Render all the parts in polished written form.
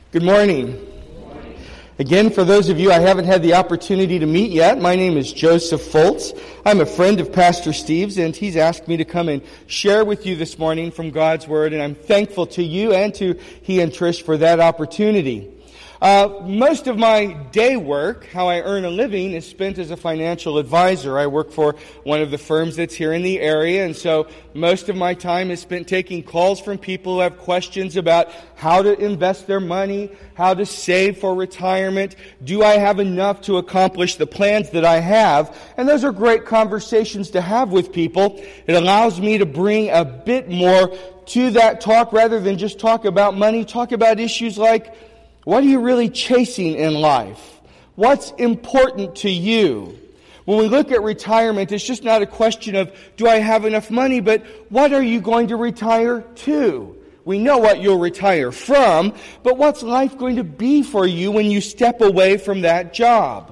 Good morning. Again, for those of you I haven't had the opportunity to meet yet, my name is Joseph Foltz. I'm a friend of Pastor Steve's, and he's asked me to come and share with you this morning from God's Word, and I'm thankful to you and to he and Trish for that opportunity. Most of my day work, how I earn a living, is spent as a financial advisor. I work for one of the firms that's here in the area, and so most of my time is spent taking calls from people who have questions about how to invest their money, how to save for retirement, do I have enough to accomplish the plans that I have? And those are great conversations to have with people. It allows me to bring a bit more to that talk rather than just talk about money, talk about issues like, what are you really chasing in life? What's important to you? When we look at retirement, it's just not a question of, do I have enough money, but what are you going to retire to? We know what you'll retire from, but what's life going to be for you when you step away from that job?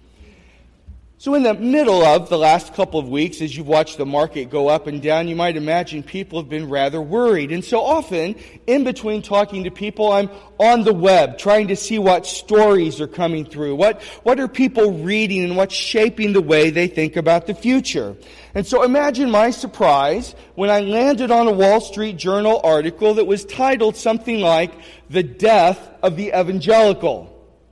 So in the middle of the last couple of weeks, as you've watched the market go up and down, you might imagine people have been rather worried. And so often, in between talking to people, I'm on the web trying to see what stories are coming through. What are people reading and what's shaping the way they think about the future? And so imagine my surprise when I landed on a Wall Street Journal article that was titled something like, "The Death of the Evangelical."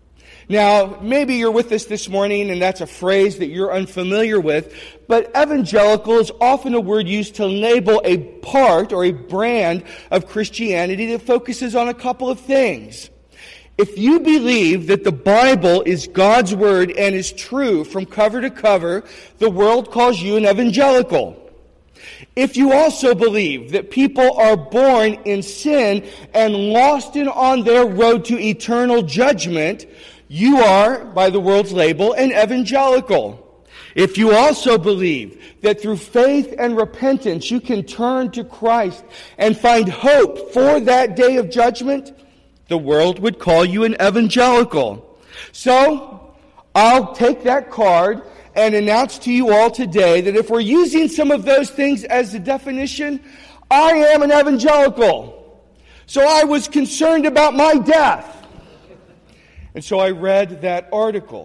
Now, maybe you're with us this morning and that's a phrase that you're unfamiliar with, but evangelical is often a word used to label a part or a brand of Christianity that focuses on a couple of things. If you believe that the Bible is God's Word and is true from cover to cover, the world calls you an evangelical. If you also believe that people are born in sin and lost and on their road to eternal judgment, you are, by the world's label, an evangelical. If you also believe that through faith and repentance you can turn to Christ and find hope for that day of judgment, the world would call you an evangelical. So, I'll take that card and announce to you all today that if we're using some of those things as the definition, I am an evangelical. So I was concerned about my death. And so I read that article.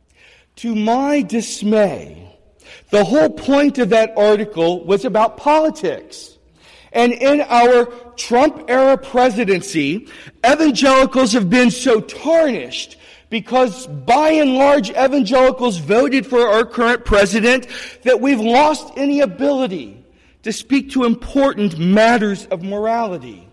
To my dismay, the whole point of that article was about politics. And in our Trump-era presidency, evangelicals have been so tarnished because by and large evangelicals voted for our current president that we've lost any ability to speak to important matters of morality.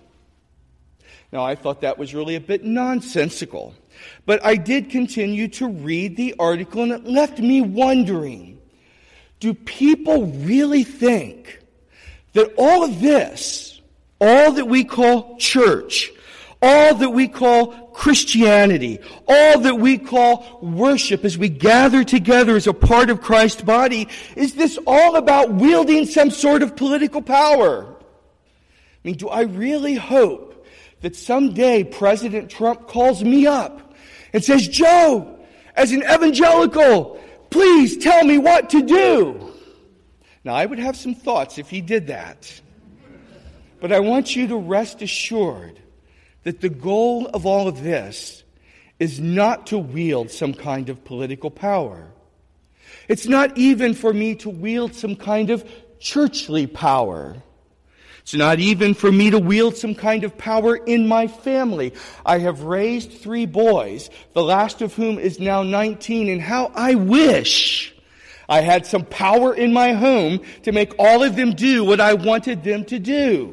Now, I thought that was really a bit nonsensical. But I did continue to read the article, and it left me wondering, do people really think that all of this, all that we call church, all that we call Christianity, all that we call worship as we gather together as a part of Christ's body, is this all about wielding some sort of political power? I mean, do I really hope that someday President Trump calls me up and says, "Joe, as an evangelical, please tell me what to do"? Now, I would have some thoughts if he did that. But I want you to rest assured that the goal of all of this is not to wield some kind of political power. It's not even for me to wield some kind of churchly power. It's not even for me to wield some kind of power in my family. I have raised 3 boys, the last of whom is now 19, and how I wish I had some power in my home to make all of them do what I wanted them to do.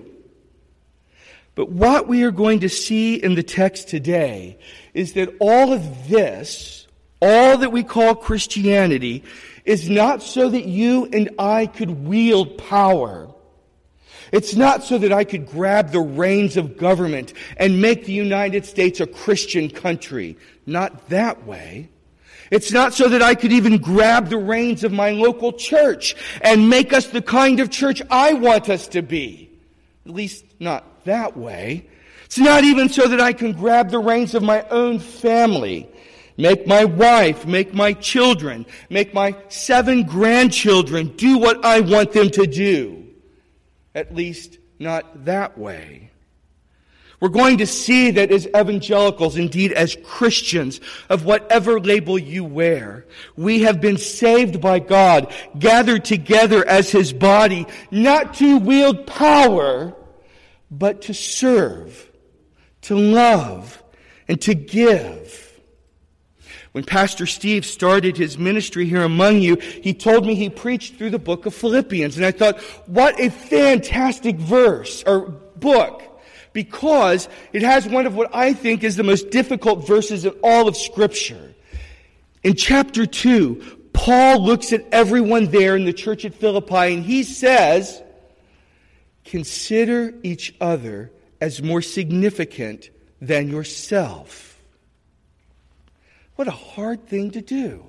But what we are going to see in the text today is that all of this, all that we call Christianity, is not so that you and I could wield power. It's not so that I could grab the reins of government and make the United States a Christian country. Not that way. It's not so that I could even grab the reins of my local church and make us the kind of church I want us to be. At least not that way. It's not even so that I can grab the reins of my own family, make my wife, make my children, make my 7 grandchildren do what I want them to do. At least not that way. We're going to see that as evangelicals, indeed as Christians, of whatever label you wear, we have been saved by God, gathered together as His body, not to wield power, but to serve, to love, and to give. When Pastor Steve started his ministry here among you, he told me he preached through the book of Philippians. And I thought, what a fantastic verse, or book. Because it has one of what I think is the most difficult verses in all of Scripture. In chapter 2, Paul looks at everyone there in the church at Philippi and he says, consider each other as more significant than yourself. What a hard thing to do.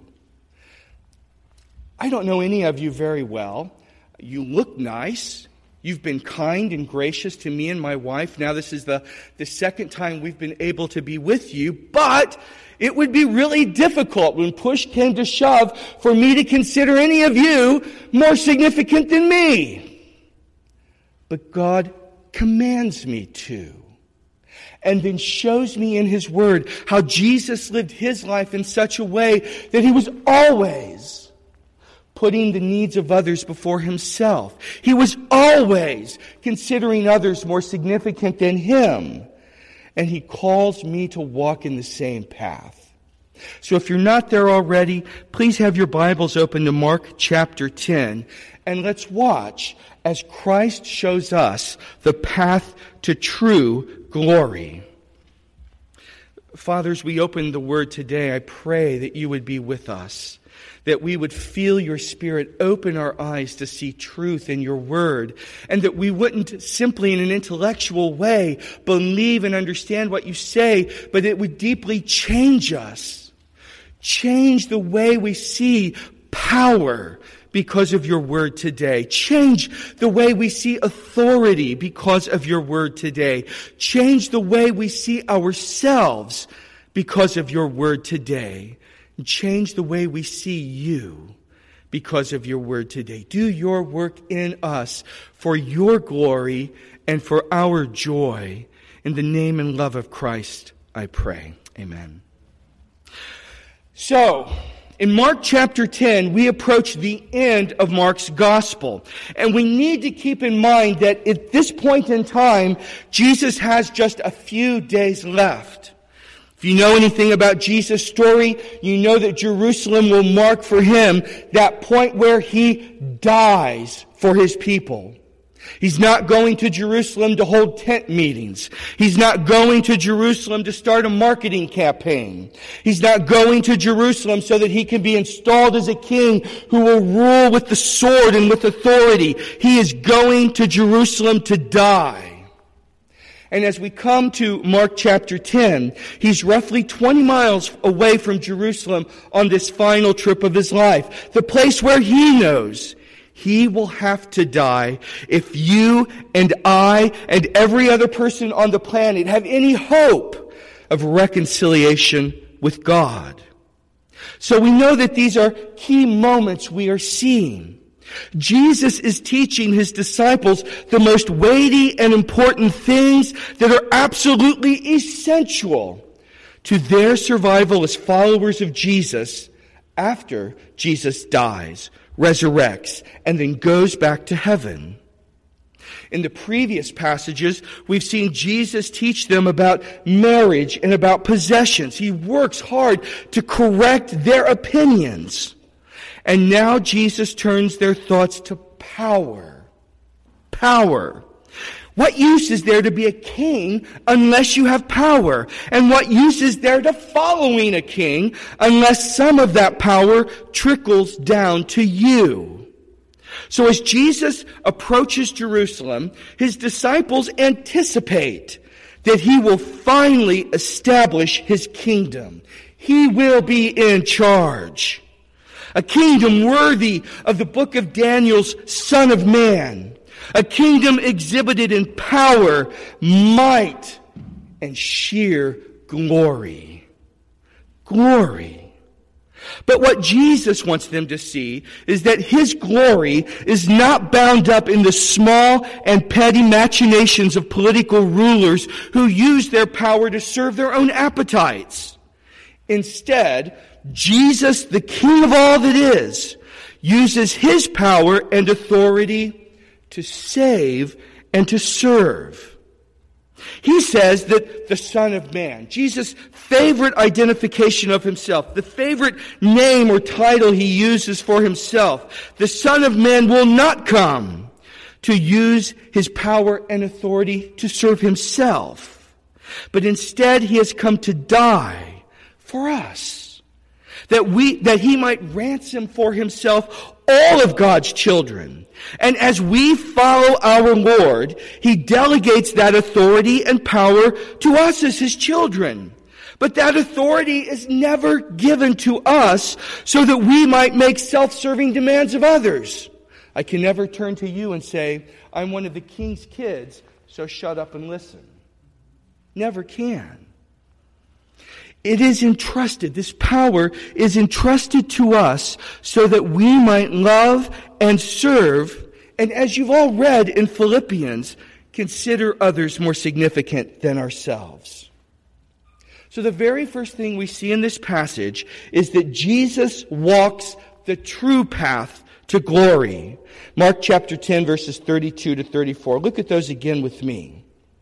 I don't know any of you very well. You look nice. You've been kind and gracious to me and my wife. Now this is the second time we've been able to be with you. But it would be really difficult when push came to shove for me to consider any of you more significant than me. But God commands me to. And then shows me in His Word how Jesus lived His life in such a way that He was always putting the needs of others before Himself. He was always considering others more significant than Him. And He calls me to walk in the same path. So if you're not there already, please have your Bibles open to Mark chapter 10. And let's watch as Christ shows us the path to true glory. Fathers, we open the Word today. I pray that you would be with us, that we would feel your Spirit open our eyes to see truth in your Word, and that we wouldn't simply in an intellectual way believe and understand what you say, but it would deeply change us. Change the way we see power because of your Word today. Change the way we see authority because of your Word today. Change the way we see ourselves because of your Word today. And change the way we see you because of your Word today. Do your work in us for your glory and for our joy. In the name and love of Christ, I pray. Amen. So, in Mark chapter 10, we approach the end of Mark's gospel. And we need to keep in mind that at this point in time, Jesus has just a few days left. If you know anything about Jesus' story, you know that Jerusalem will mark for him that point where he dies for his people. He's not going to Jerusalem to hold tent meetings. He's not going to Jerusalem to start a marketing campaign. He's not going to Jerusalem so that he can be installed as a king who will rule with the sword and with authority. He is going to Jerusalem to die. And as we come to Mark chapter 10, he's roughly 20 miles away from Jerusalem on this final trip of his life. The place where he knows he will have to die if you and I and every other person on the planet have any hope of reconciliation with God. So we know that these are key moments we are seeing. Jesus is teaching his disciples the most weighty and important things that are absolutely essential to their survival as followers of Jesus after Jesus dies, resurrects, and then goes back to heaven. In the previous passages, we've seen Jesus teach them about marriage and about possessions. He works hard to correct their opinions. And now Jesus turns their thoughts to power. Power. What use is there to be a king unless you have power? And what use is there to following a king unless some of that power trickles down to you? So as Jesus approaches Jerusalem, his disciples anticipate that he will finally establish his kingdom. He will be in charge. A kingdom worthy of the book of Daniel's Son of Man. A kingdom exhibited in power, might, and sheer glory. Glory. But what Jesus wants them to see is that his glory is not bound up in the small and petty machinations of political rulers who use their power to serve their own appetites. Instead, Jesus, the King of all that is, uses his power and authority to save and to serve. He says that the Son of Man, Jesus' favorite identification of himself, the favorite name or title he uses for himself, the Son of Man will not come to use his power and authority to serve himself, but instead he has come to die for us, that he might ransom for himself all of God's children. And as we follow our Lord, he delegates that authority and power to us as his children. But that authority is never given to us so that we might make self-serving demands of others. I can never turn to you and say, I'm one of the king's kids, so shut up and listen. Never can. It is entrusted, this power is entrusted to us so that we might love and serve, and as you've all read in Philippians, consider others more significant than ourselves. So the very first thing we see in this passage is that Jesus walks the true path to glory. Mark chapter 10, verses 32 to 34. Look at those again with me.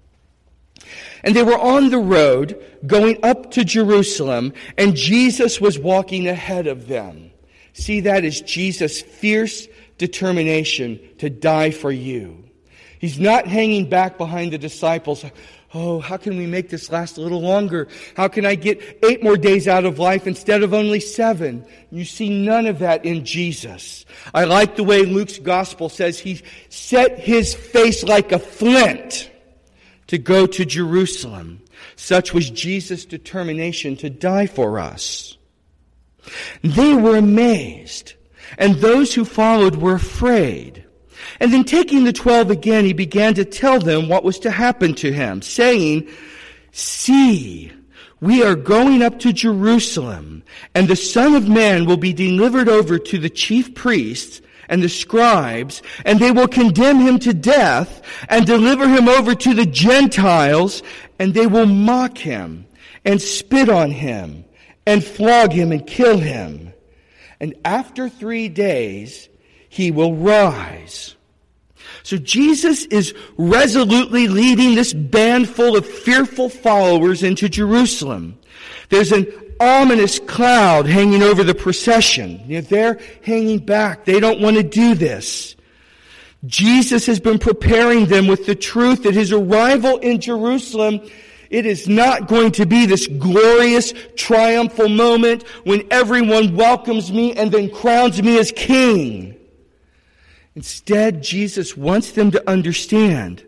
And they were on the road going up to Jerusalem, and Jesus was walking ahead of them. See, that is Jesus' fierce determination to die for you. He's not hanging back behind the disciples. Oh, how can we make this last a little longer? How can I get 8 more days out of life instead of only 7? You see none of that in Jesus. I like the way Luke's gospel says he set his face like a flint to go to Jerusalem. Such was Jesus' determination to die for us. They were amazed, and those who followed were afraid. And then taking the 12 again, he began to tell them what was to happen to him, saying, See, we are going up to Jerusalem, and the Son of Man will be delivered over to the chief priests and the scribes, and they will condemn him to death and deliver him over to the Gentiles, and they will mock him and spit on him and flog him and kill him. And after 3 days, he will rise. So Jesus is resolutely leading this band full of fearful followers into Jerusalem. There's an ominous cloud hanging over the procession. They're hanging back. They don't want to do this. Jesus has been preparing them with the truth that his arrival in Jerusalem, it is not going to be this glorious, triumphal moment when everyone welcomes me and then crowns me as king. Instead, Jesus wants them to understand,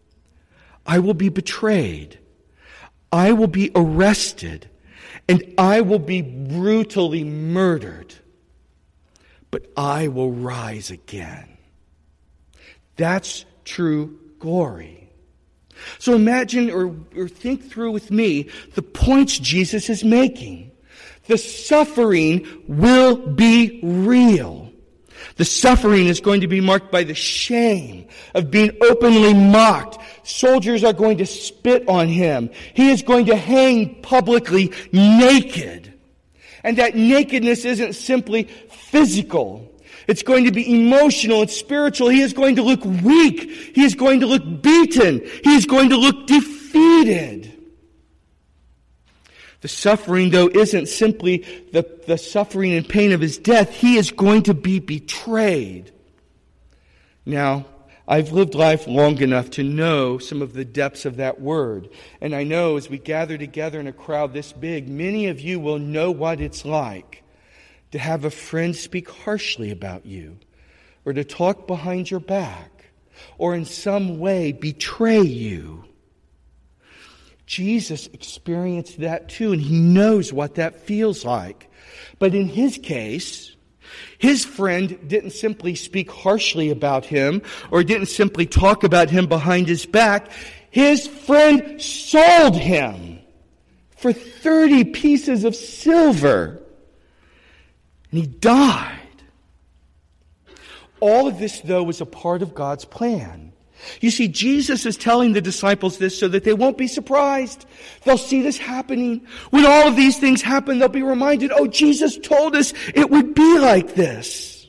I will be betrayed. I will be arrested. And I will be brutally murdered. But I will rise again. That's true glory. So imagine or think through with me the points Jesus is making. The suffering will be real. The suffering is going to be marked by the shame of being openly mocked. Soldiers are going to spit on him. He is going to hang publicly naked. And that nakedness isn't simply physical. It's going to be emotional and spiritual. He is going to look weak. He is going to look beaten. He is going to look defeated. The suffering, though, isn't simply the suffering and pain of his death. He is going to be betrayed. Now, I've lived life long enough to know some of the depths of that word. And I know as we gather together in a crowd this big, many of you will know what it's like to have a friend speak harshly about you, or to talk behind your back, or in some way betray you. Jesus experienced that too, and he knows what that feels like. But in his case, his friend didn't simply speak harshly about him, or didn't simply talk about him behind his back. His friend sold him for 30 pieces of silver. And he died. All of this, though, was a part of God's plan. You see, Jesus is telling the disciples this so that they won't be surprised. They'll see this happening. When all of these things happen, they'll be reminded, oh, Jesus told us it would be like this.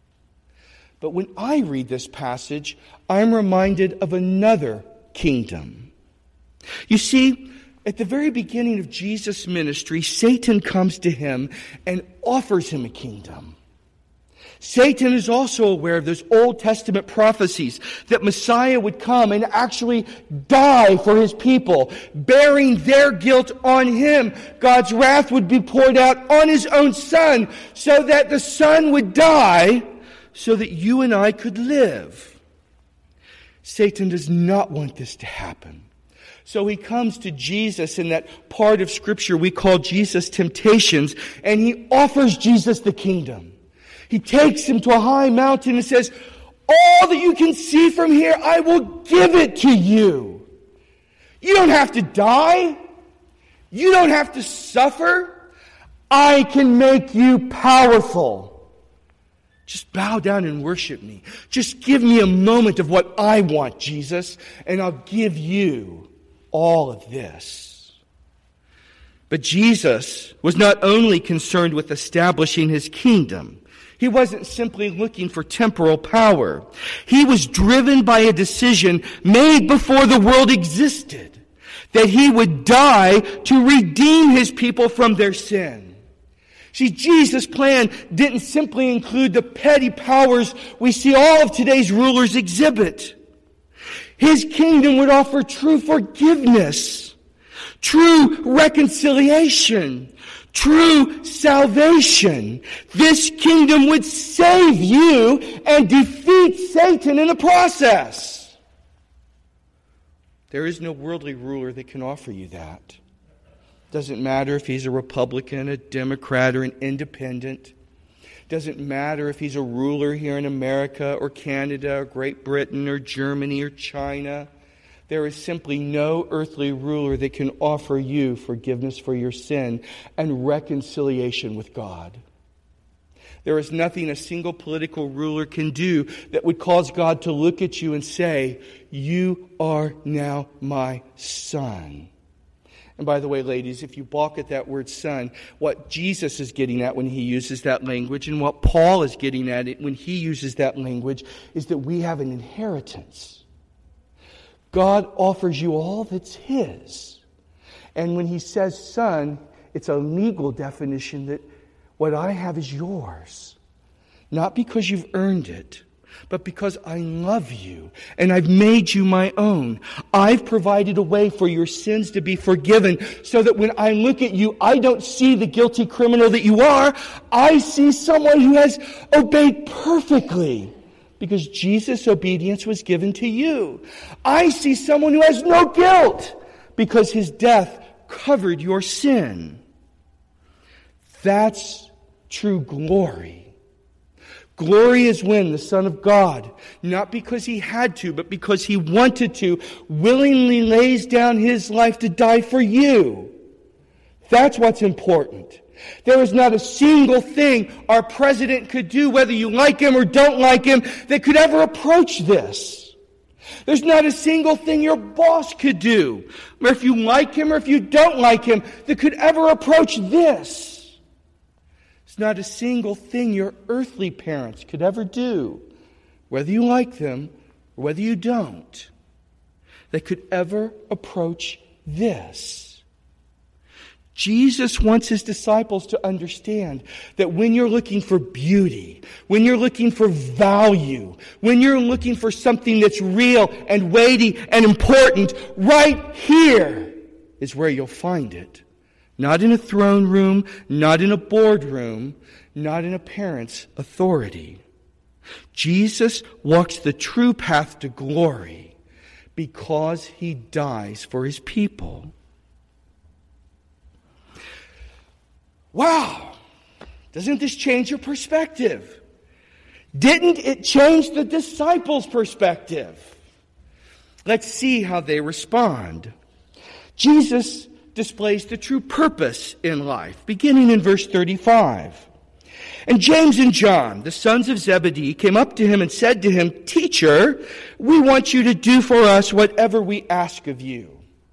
But when I read this passage, I'm reminded of another kingdom. You see, at the very beginning of Jesus' ministry, Satan comes to him and offers him a kingdom. Satan is also aware of those Old Testament prophecies that Messiah would come and actually die for his people, bearing their guilt on him. God's wrath would be poured out on his own Son, so that the Son would die, so that you and I could live. Satan does not want this to happen. So he comes to Jesus in that part of Scripture we call Jesus' temptations, and he offers Jesus the kingdom. He takes him to a high mountain and says, all that you can see from here, I will give it to you. You don't have to die. You don't have to suffer. I can make you powerful. Just bow down and worship me. Just give me a moment of what I want, Jesus, and I'll give you all of this. But Jesus was not only concerned with establishing his kingdom. He wasn't simply looking for temporal power. He was driven by a decision made before the world existed, that he would die to redeem his people from their sin. See, Jesus' plan didn't simply include the petty powers we see all of today's rulers exhibit. His kingdom would offer true forgiveness, true reconciliation, true salvation. This kingdom would save you and defeat Satan in the process. There is no worldly ruler that can offer you that. Doesn't matter if he's a Republican, a Democrat, or an independent. Doesn't matter if he's a ruler here in America or Canada or Great Britain or Germany or China. There is simply no earthly ruler that can offer you forgiveness for your sin and reconciliation with God. There is nothing a single political ruler can do that would cause God to look at you and say, you are now my son. And by the way, ladies, if you balk at that word son, what Jesus is getting at when he uses that language and what Paul is getting at it when he uses that language is that we have an inheritance. God offers you all that's his. And when he says son, it's a legal definition that what I have is yours. Not because you've earned it, but because I love you and I've made you my own. I've provided a way for your sins to be forgiven so that when I look at you, I don't see the guilty criminal that you are. I see someone who has obeyed perfectly, because Jesus' obedience was given to you. I see someone who has no guilt because his death covered your sin. That's true glory. Glory is when the Son of God, not because he had to, but because he wanted to, willingly lays down his life to die for you. That's what's important. There is not a single thing our president could do, whether you like him or don't like him, that could ever approach this. There's not a single thing your boss could do, or if you like him or if you don't like him, that could ever approach this. There's not a single thing your earthly parents could ever do, whether you like them or whether you don't, that could ever approach this. Jesus wants his disciples to understand that when you're looking for beauty, when you're looking for value, when you're looking for something that's real and weighty and important, right here is where you'll find it. Not in a throne room, not in a boardroom, not in a parent's authority. Jesus walks the true path to glory because he dies for his people. Wow, doesn't this change your perspective? Didn't it change the disciples' perspective? Let's see how they respond. Jesus displays the true purpose in life, beginning in verse 35. And James and John, the sons of Zebedee, came up to him and said to him, "Teacher, we want you to do for us whatever we ask of you."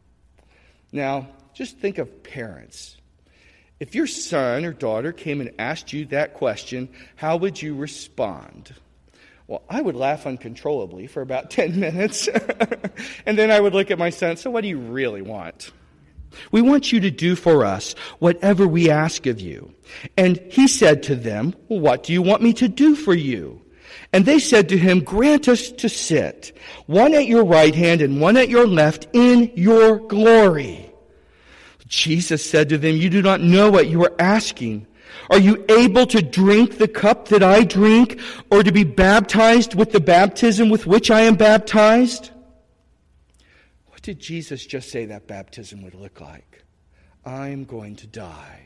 Now, just think of parents. If your son or daughter came and asked you that question, how would you respond? Well, I would laugh uncontrollably for about 10 minutes. And then I would look at my son, "So what do you really want?" "We want you to do for us whatever we ask of you." And he said to them, "Well, what do you want me to do for you?" And they said to him, "Grant us to sit, one at your right hand and one at your left, in your glory." Jesus said to them, "You do not know what you are asking. Are you able to drink the cup that I drink, or to be baptized with the baptism with which I am baptized?" What did Jesus just say that baptism would look like? "I'm going to die."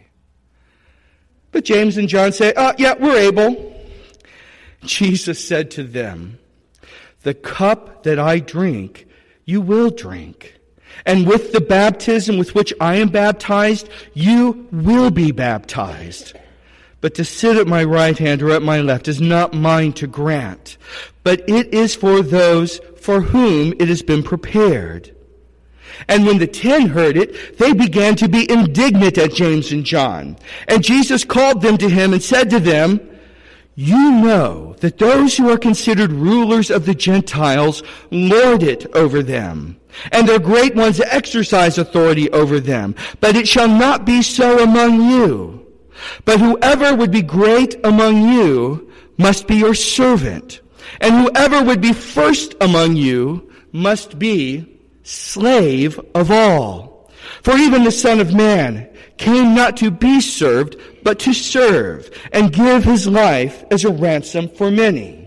But James and John say, "Yeah, we're able." Jesus said to them, "The cup that I drink, you will drink. And with the baptism with which I am baptized, you will be baptized. But to sit at my right hand or at my left is not mine to grant, but it is for those for whom it has been prepared." And when the 10 heard it, they began to be indignant at James and John. And Jesus called them to him and said to them, "You know that those who are considered rulers of the Gentiles lord it over them, and their great ones exercise authority over them. But it shall not be so among you. But whoever would be great among you must be your servant, and whoever would be first among you must be slave of all. For even the Son of Man came not to be served, but to serve, and give his life as a ransom for many."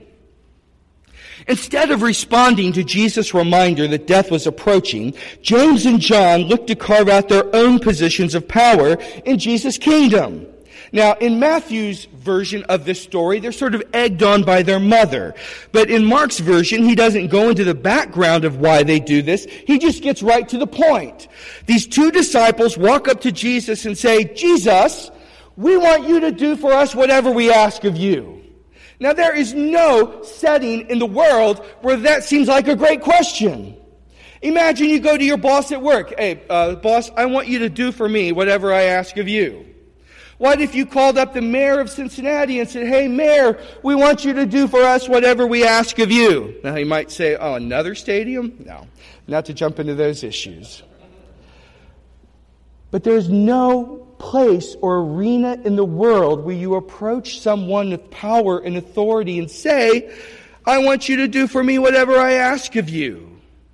Instead of responding to Jesus' reminder that death was approaching, James and John looked to carve out their own positions of power in Jesus' kingdom. Now, in Matthew's version of this story, they're sort of egged on by their mother. But in Mark's version, he doesn't go into the background of why they do this. He just gets right to the point. These two disciples walk up to Jesus and say, "Jesus, we want you to do for us whatever we ask of you." Now, there is no setting in the world where that seems like a great question. Imagine you go to your boss at work. "Hey, boss, I want you to do for me whatever I ask of you." What if you called up the mayor of Cincinnati and said, "Hey, mayor, we want you to do for us whatever we ask of you"? Now, he might say, "Oh, another stadium?" No, not to jump into those issues. But there's no place or arena in the world where you approach someone with power and authority and say, "I want you to do for me whatever I ask of you."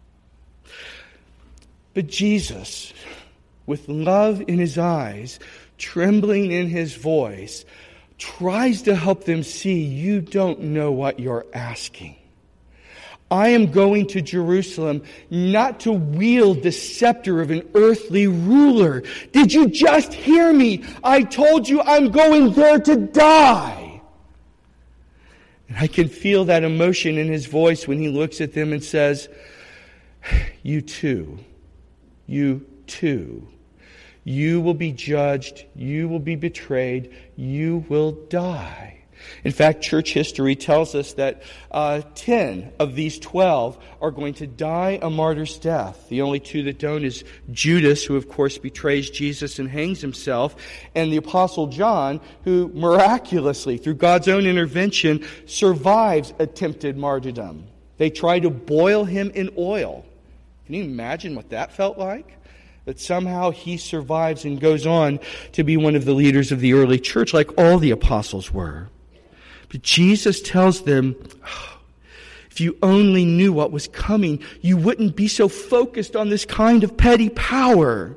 But Jesus, with love in his eyes, trembling in his voice, tries to help them see, you don't know what you're asking. I am going to Jerusalem not to wield the scepter of an earthly ruler. Did you just hear me? I told you I'm going there to die. And I can feel that emotion in his voice when he looks at them and says, you too, you will be judged, you will be betrayed, you will die. In fact, church history tells us that 10 of these 12 are going to die a martyr's death. The only two that don't is Judas, who of course betrays Jesus and hangs himself, and the Apostle John, who miraculously, through God's own intervention, survives attempted martyrdom. They try to boil him in oil. Can you imagine what that felt like? That somehow he survives and goes on to be one of the leaders of the early church, like all the apostles were. But Jesus tells them, if you only knew what was coming, you wouldn't be so focused on this kind of petty power.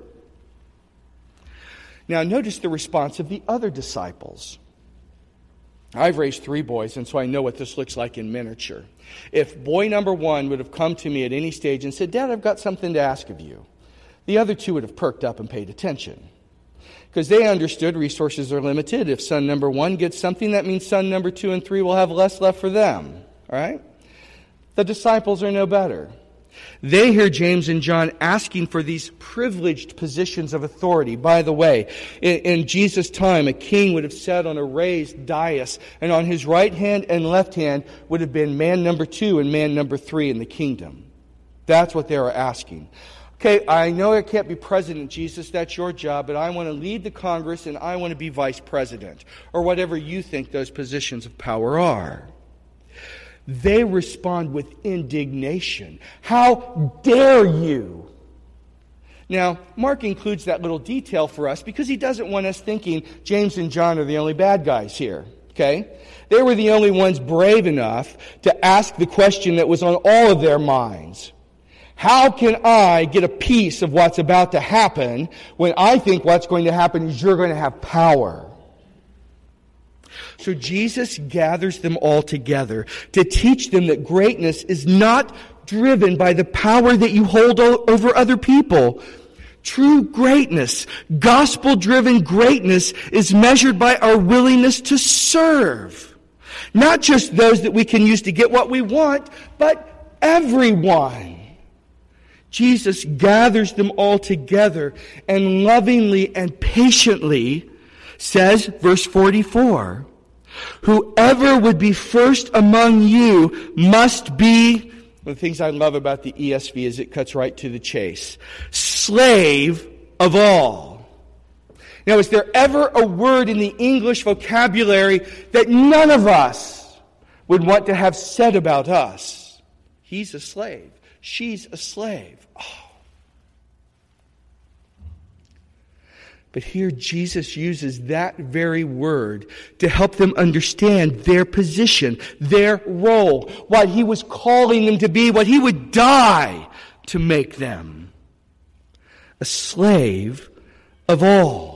Now notice the response of the other disciples. I've raised 3 boys, and so I know what this looks like in miniature. If boy number 1 would have come to me at any stage and said, "Dad, I've got something to ask of you," the other 2 would have perked up and paid attention. Because they understood resources are limited. If son number 1 gets something, that means son number 2 and 3 will have less left for them. All right? The disciples are no better. They hear James and John asking for these privileged positions of authority. By the way, in Jesus' time, a king would have sat on a raised dais, and on his right hand and left hand would have been man number 2 and man number 3 in the kingdom. That's what they were asking. Okay, I know I can't be president, Jesus, that's your job, but I want to lead the Congress and I want to be vice president, or whatever you think those positions of power are. They respond with indignation. How dare you? Now, Mark includes that little detail for us because he doesn't want us thinking James and John are the only bad guys here. Okay? They were the only ones brave enough to ask the question that was on all of their minds. How can I get a piece of what's about to happen when I think what's going to happen is you're going to have power? So Jesus gathers them all together to teach them that greatness is not driven by the power that you hold over other people. True greatness, gospel-driven greatness, is measured by our willingness to serve. Not just those that we can use to get what we want, but everyone. Jesus gathers them all together and lovingly and patiently says, verse 44, whoever would be first among you must be, one of the things I love about the ESV is it cuts right to the chase, slave of all. Now, is there ever a word in the English vocabulary that none of us would want to have said about us? He's a slave. She's a slave. Oh. But here Jesus uses that very word to help them understand their position, their role, what he was calling them to be, what he would die to make them. A slave of all.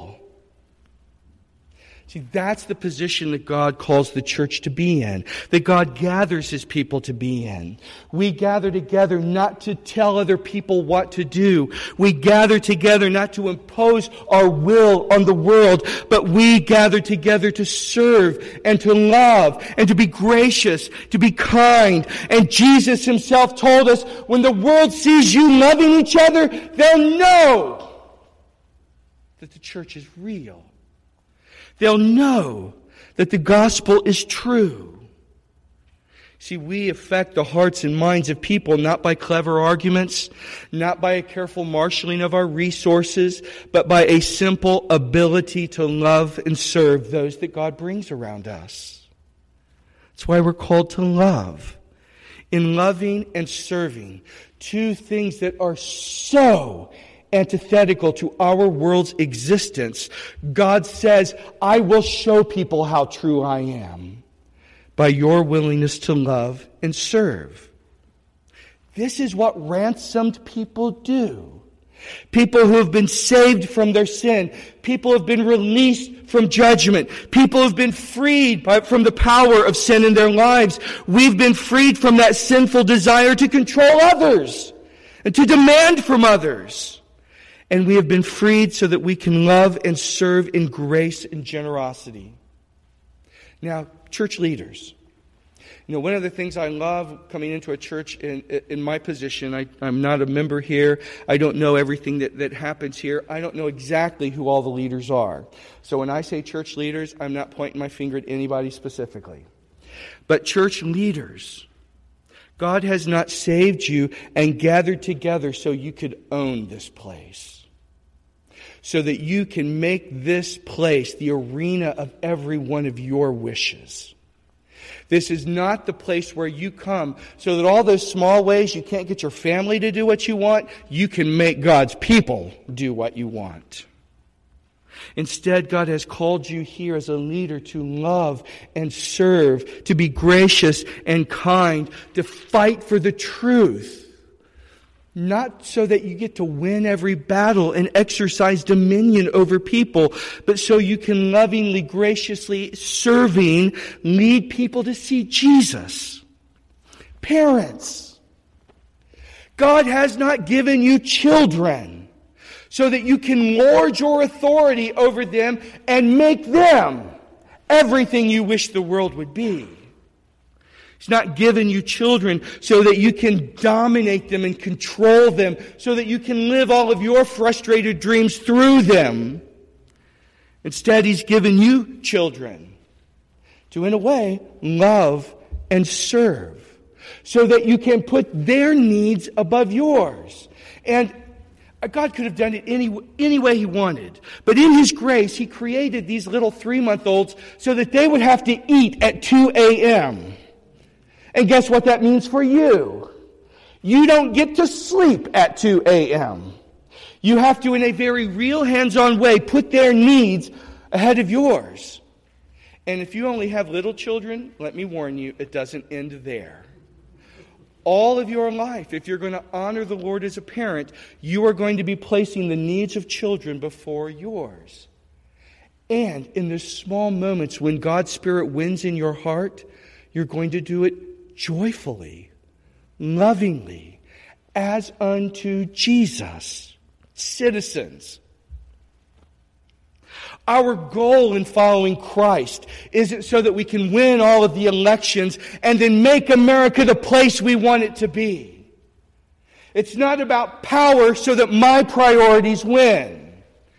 See, that's the position that God calls the church to be in, that God gathers his people to be in. We gather together not to tell other people what to do. We gather together not to impose our will on the world, but we gather together to serve and to love and to be gracious, to be kind. And Jesus himself told us, when the world sees you loving each other, they'll know that the church is real. They'll know that the gospel is true. See, we affect the hearts and minds of people not by clever arguments, not by a careful marshaling of our resources, but by a simple ability to love and serve those that God brings around us. That's why we're called to love. In loving and serving, two things that are so antithetical to our world's existence, God says, I will show people how true I am by your willingness to love and serve. This is what ransomed people do. People who have been saved from their sin. People who have been released from judgment. People who have been freed from the power of sin in their lives. We've been freed from that sinful desire to control others and to demand from others. And we have been freed so that we can love and serve in grace and generosity. Now, church leaders. You know, one of the things I love coming into a church in my position, I'm not a member here. I don't know everything that happens here. I don't know exactly who all the leaders are. So when I say church leaders, I'm not pointing my finger at anybody specifically. But church leaders, God has not saved you and gathered together so you could own this place. So that you can make this place the arena of every one of your wishes. This is not the place where you come so that all those small ways you can't get your family to do what you want, you can make God's people do what you want. Instead, God has called you here as a leader to love and serve, to be gracious and kind, to fight for the truth. Not so that you get to win every battle and exercise dominion over people, but so you can lovingly, graciously, serving, lead people to see Jesus. Parents, God has not given you children so that you can lord your authority over them and make them everything you wish the world would be. He's not given you children so that you can dominate them and control them, so that you can live all of your frustrated dreams through them. Instead, He's given you children to, in a way, love and serve, so that you can put their needs above yours. And God could have done it any way He wanted. But in His grace, He created these little 3-month-olds so that they would have to eat at 2 a.m. And guess what that means for you? You don't get to sleep at 2 a.m. You have to, in a very real, hands-on way, put their needs ahead of yours. And if you only have little children, let me warn you, it doesn't end there. All of your life, if you're going to honor the Lord as a parent, you are going to be placing the needs of children before yours. And in the small moments when God's Spirit wins in your heart, you're going to do it joyfully, lovingly, as unto Jesus. Citizens. Our goal in following Christ isn't so that we can win all of the elections and then make America the place we want it to be. It's not about power so that my priorities win.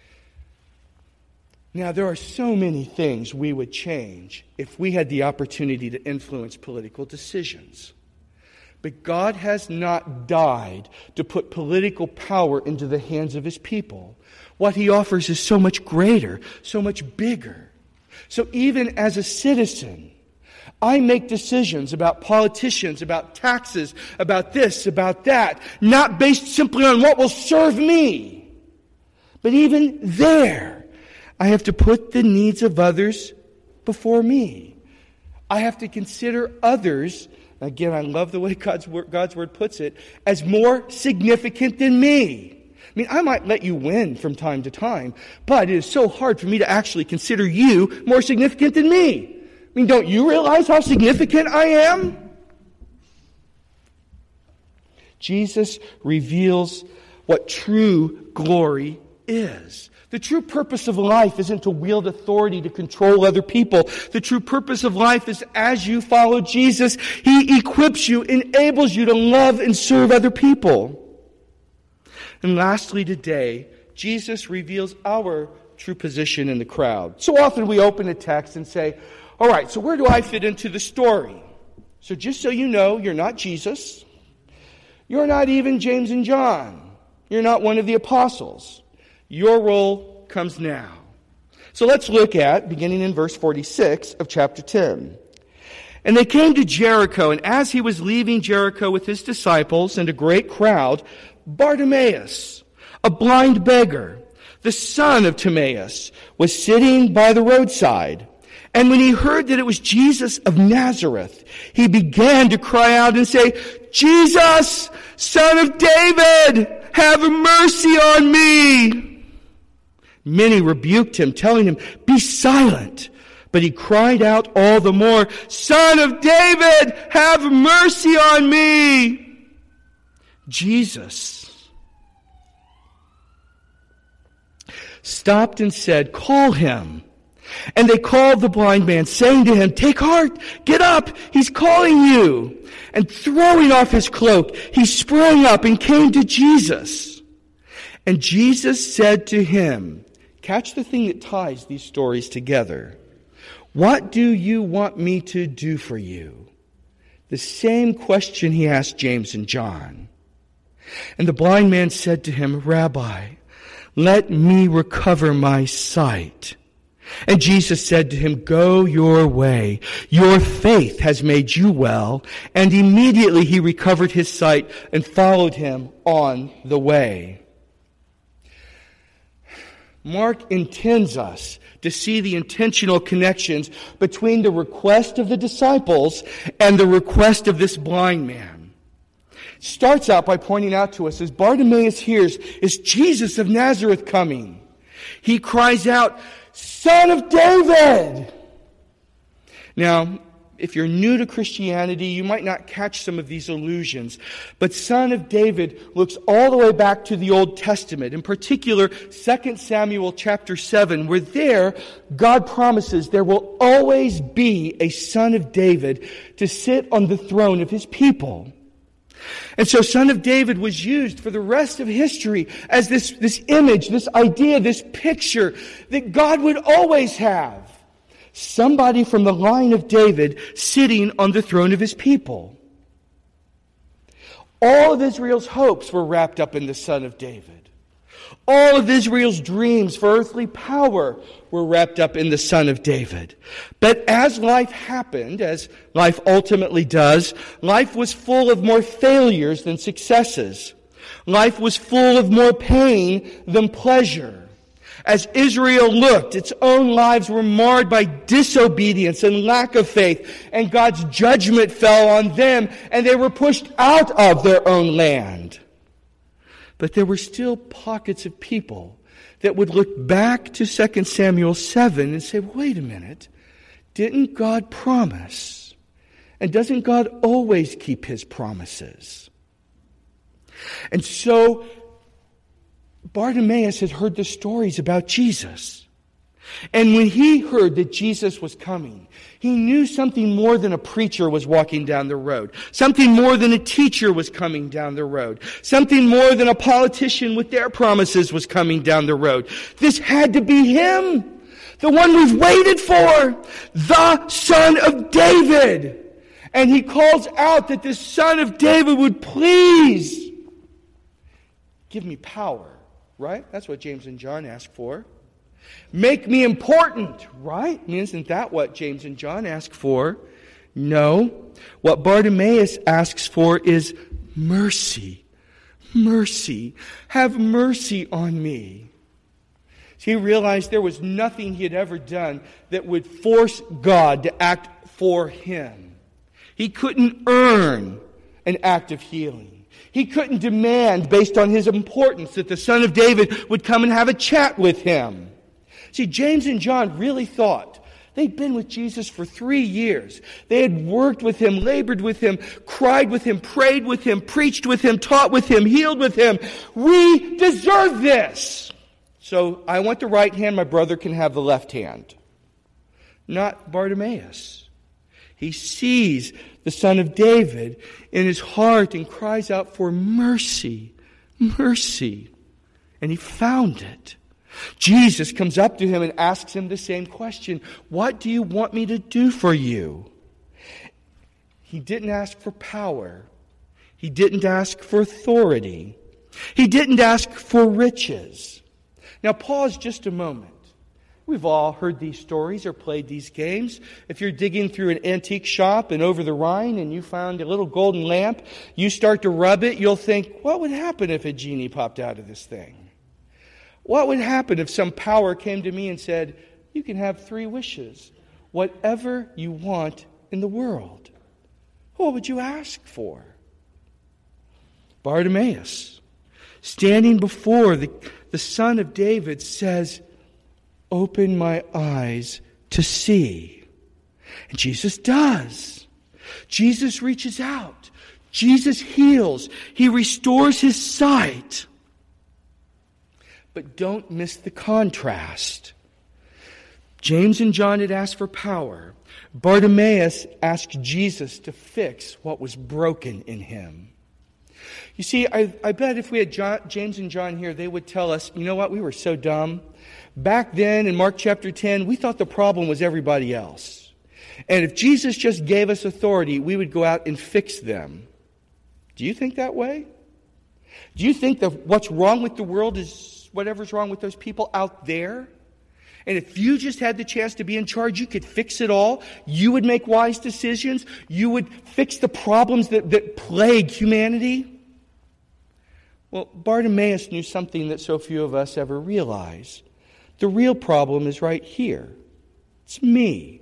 Now, there are so many things we would change if we had the opportunity to influence political decisions. But God has not died to put political power into the hands of His people. What He offers is so much greater, so much bigger. So even as a citizen, I make decisions about politicians, about taxes, about this, about that, not based simply on what will serve me. But even there, I have to put the needs of others before me. I have to consider others, again, I love the way God's Word puts it, as more significant than me. I mean, I might let you win from time to time, but it is so hard for me to actually consider you more significant than me. I mean, don't you realize how significant I am? Jesus reveals what true glory is. The true purpose of life isn't to wield authority to control other people. The true purpose of life is, as you follow Jesus, He equips you, enables you to love and serve other people. And lastly today, Jesus reveals our true position in the crowd. So often we open a text and say, all right, so where do I fit into the story? So just so you know, you're not Jesus. You're not even James and John. You're not one of the apostles. Your role comes now. So let's look at, beginning in verse 46 of chapter 10. And they came to Jericho, and as He was leaving Jericho with His disciples and a great crowd, Bartimaeus, a blind beggar, the son of Timaeus, was sitting by the roadside. And when he heard that it was Jesus of Nazareth, he began to cry out and say, Jesus, Son of David, have mercy on me. Many rebuked him, telling him, be silent. But he cried out all the more, Son of David, have mercy on me. Jesus stopped and said, call him. And they called the blind man, saying to him, take heart, get up, he's calling you. And throwing off his cloak, he sprang up and came to Jesus. And Jesus said to him, catch the thing that ties these stories together. What do you want me to do for you? The same question he asked James and John. And the blind man said to him, Rabbi, let me recover my sight. And Jesus said to him, go your way. Your faith has made you well. And immediately he recovered his sight and followed him on the way. Mark intends us to see the intentional connections between the request of the disciples and the request of this blind man. Starts out by pointing out to us, as Bartimaeus hears, is Jesus of Nazareth coming. He cries out, Son of David! Now, if you're new to Christianity, you might not catch some of these allusions. But Son of David looks all the way back to the Old Testament, in particular 2 Samuel chapter 7, where there God promises there will always be a Son of David to sit on the throne of His people. And so Son of David was used for the rest of history as this image, this idea, this picture that God would always have somebody from the line of David sitting on the throne of His people. All of Israel's hopes were wrapped up in the Son of David. All of Israel's dreams for earthly power were wrapped up in the Son of David. But as life happened, as life ultimately does, life was full of more failures than successes. Life was full of more pain than pleasure. As Israel looked, its own lives were marred by disobedience and lack of faith, and God's judgment fell on them, and they were pushed out of their own land. But there were still pockets of people that would look back to 2 Samuel 7 and say, wait a minute, didn't God promise? And doesn't God always keep His promises? And so Bartimaeus had heard the stories about Jesus. And when he heard that Jesus was coming, he knew something more than a preacher was walking down the road. Something more than a teacher was coming down the road. Something more than a politician with their promises was coming down the road. This had to be Him. The one we've waited for. The Son of David. And he calls out that this Son of David would please give me power. Right? That's what James and John ask for. Make me important, right? I mean, isn't that what James and John ask for? No. What Bartimaeus asks for is mercy. Mercy. Have mercy on me. He realized there was nothing he had ever done that would force God to act for him. He couldn't earn an act of healing. He couldn't demand, based on his importance, that the Son of David would come and have a chat with him. See, James and John really thought they'd been with Jesus for 3 years. They had worked with Him, labored with Him, cried with Him, prayed with Him, preached with Him, taught with Him, healed with Him. We deserve this. So I want the right hand, my brother can have the left hand. Not Bartimaeus. He sees the Son of David in his heart and cries out for mercy, mercy. And he found it. Jesus comes up to him and asks him the same question. What do you want me to do for you? He didn't ask for power. He didn't ask for authority. He didn't ask for riches. Now pause just a moment. We've all heard these stories or played these games. If you're digging through an antique shop and over the Rhine and you found a little golden lamp, you start to rub it, you'll think, what would happen if a genie popped out of this thing? What would happen if some power came to me and said, you can have 3 wishes, whatever you want in the world? What would you ask for? Bartimaeus, standing before the Son of David, says, open my eyes to see. And Jesus does. Jesus reaches out. Jesus heals. He restores his sight. But don't miss the contrast. James and John had asked for power. Bartimaeus asked Jesus to fix what was broken in him. You see, I bet if we had James and John here, they would tell us, you know what, we were so dumb. Back then in Mark chapter 10, we thought the problem was everybody else. And if Jesus just gave us authority, we would go out and fix them. Do you think that way? Do you think that what's wrong with the world is whatever's wrong with those people out there? And if you just had the chance to be in charge, you could fix it all. You would make wise decisions. You would fix the problems that plague humanity. Well, Bartimaeus knew something that so few of us ever realize. The real problem is right here. It's me.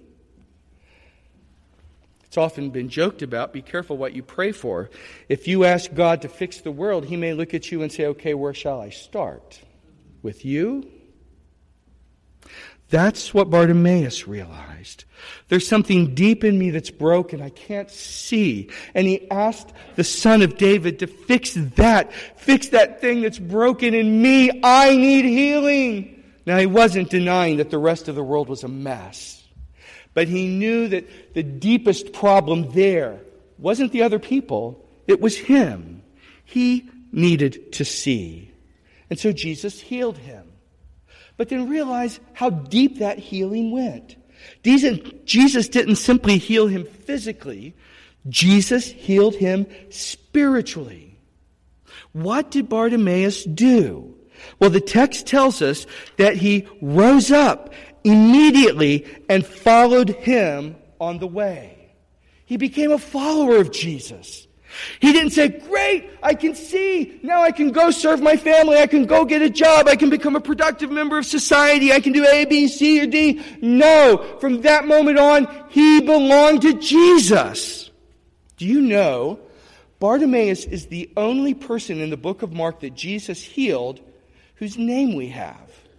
It's often been joked about, be careful what you pray for. If you ask God to fix the world, He may look at you and say, okay, where shall I start? With you? That's what Bartimaeus realized. There's something deep in me that's broken. I can't see. And he asked the Son of David to fix that thing that's broken in me. I need healing. Now, he wasn't denying that the rest of the world was a mess. But he knew that the deepest problem there wasn't the other people. It was him. He needed to see. And so Jesus healed him. But then realize how deep that healing went. Jesus didn't simply heal him physically. Jesus healed him spiritually. What did Bartimaeus do? Well, the text tells us that he rose up immediately and followed him on the way. He became a follower of Jesus. He didn't say, great, I can see. Now I can go serve my family. I can go get a job. I can become a productive member of society. I can do A, B, C, or D. No, from that moment on, he belonged to Jesus. Do you know, Bartimaeus is the only person in the book of Mark that Jesus healed whose name we have.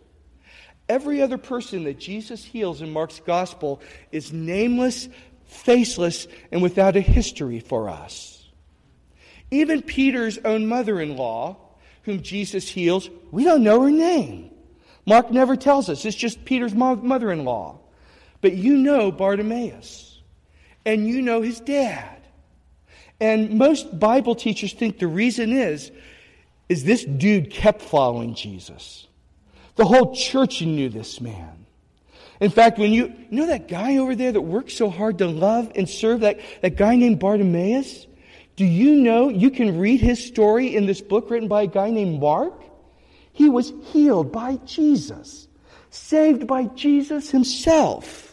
Every other person that Jesus heals in Mark's gospel is nameless, faceless, and without a history for us. Even Peter's own mother-in-law, whom Jesus heals, we don't know her name. Mark never tells us. It's just Peter's mother-in-law. But you know Bartimaeus. And you know his dad. And most Bible teachers think the reason is this dude kept following Jesus. The whole church knew this man. In fact, when you know that guy over there that works so hard to love and serve, that guy named Bartimaeus? Do you know you can read his story in this book written by a guy named Mark? He was healed by Jesus, saved by Jesus himself.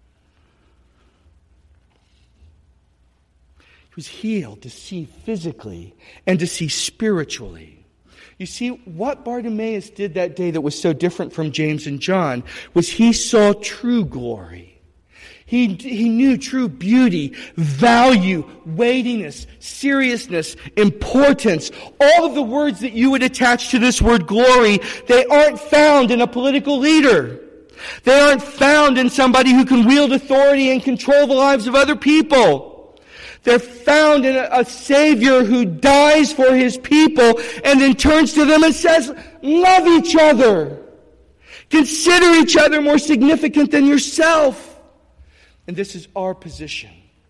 He was healed to see physically and to see spiritually. You see, what Bartimaeus did that day that was so different from James and John was he saw true glory. He knew true beauty, value, weightiness, seriousness, importance. All of the words that you would attach to this word glory, they aren't found in a political leader. They aren't found in somebody who can wield authority and control the lives of other people. They're found in a Savior who dies for his people and then turns to them and says, love each other. Consider each other more significant than yourself. And this is our position.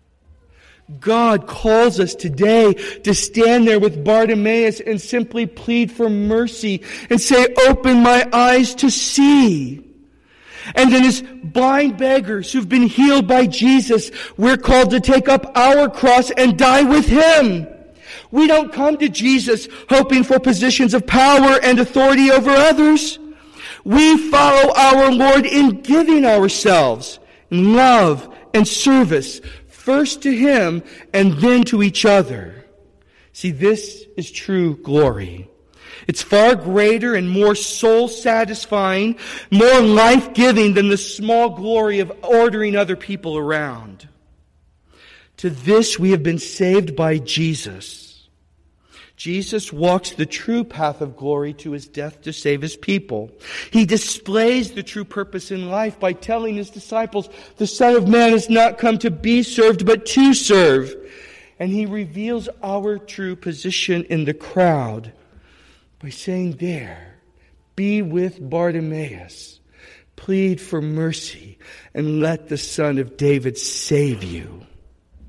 God calls us today to stand there with Bartimaeus and simply plead for mercy and say, open my eyes to see. And then as blind beggars who've been healed by Jesus, we're called to take up our cross and die with him. We don't come to Jesus hoping for positions of power and authority over others. We follow our Lord in giving ourselves in love and service, first to him and then to each other. See, this is true glory. It's far greater and more soul-satisfying, more life-giving than the small glory of ordering other people around. To this we have been saved by Jesus. Jesus walks the true path of glory to his death to save his people. He displays the true purpose in life by telling his disciples, the Son of Man has not come to be served, but to serve. And he reveals our true position in the crowd by saying there, be with Bartimaeus, plead for mercy, and let the Son of David save you.